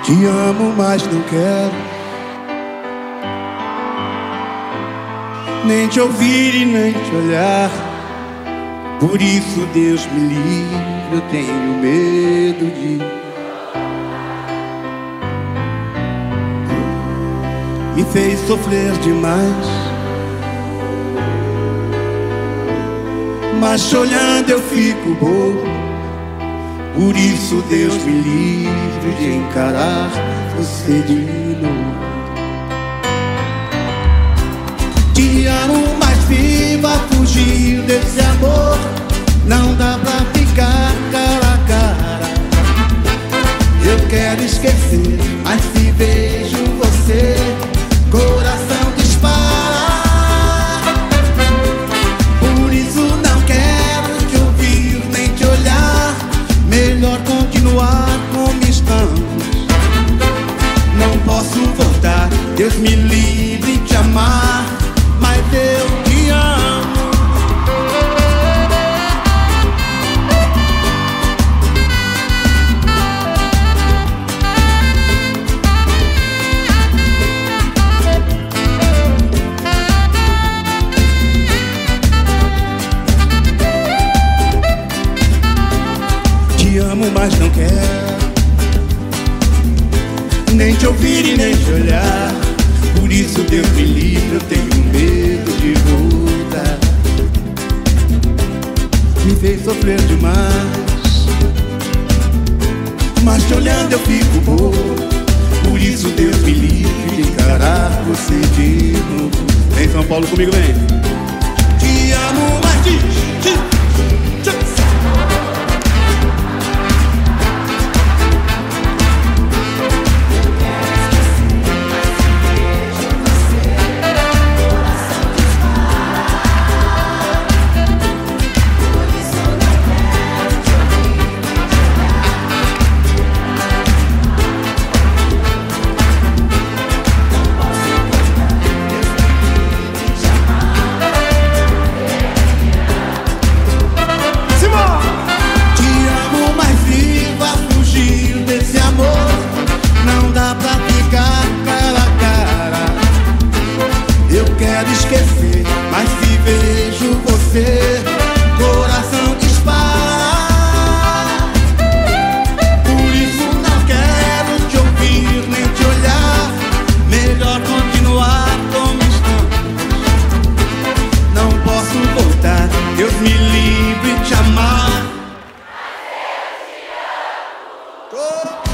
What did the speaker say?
Te amo, mas não quero nem te ouvir e nem te olhar. Por isso, Deus me livre, eu tenho medo de me fez sofrer demais, mas te olhando eu fico bobo. Por isso, Deus me livre de encarar você de novo. Te amo, mas viva fugir desse amor. Não dá pra ficar cara a cara. Eu quero esquecer, mas se vejo você, coração dispara. Por isso não quero te ouvir nem te olhar. Melhor continuar como estamos. Não posso voltar, Deus me livre de te amar, mas eu te amo. Te amo, mas não quero nem te ouvir e nem te olhar. Por isso, Deus me livre, eu tenho medo de voltar. Me fez sofrer demais, mas te olhando eu fico bobo. Por isso, Deus me livre de encarar você de novo. Vem São Paulo comigo, vem. Te amo, mas esquecer, mas se vejo você, coração dispara. Por isso não quero te ouvir nem te olhar. Melhor continuar como estamos. Não posso voltar, Deus me livre de te amar.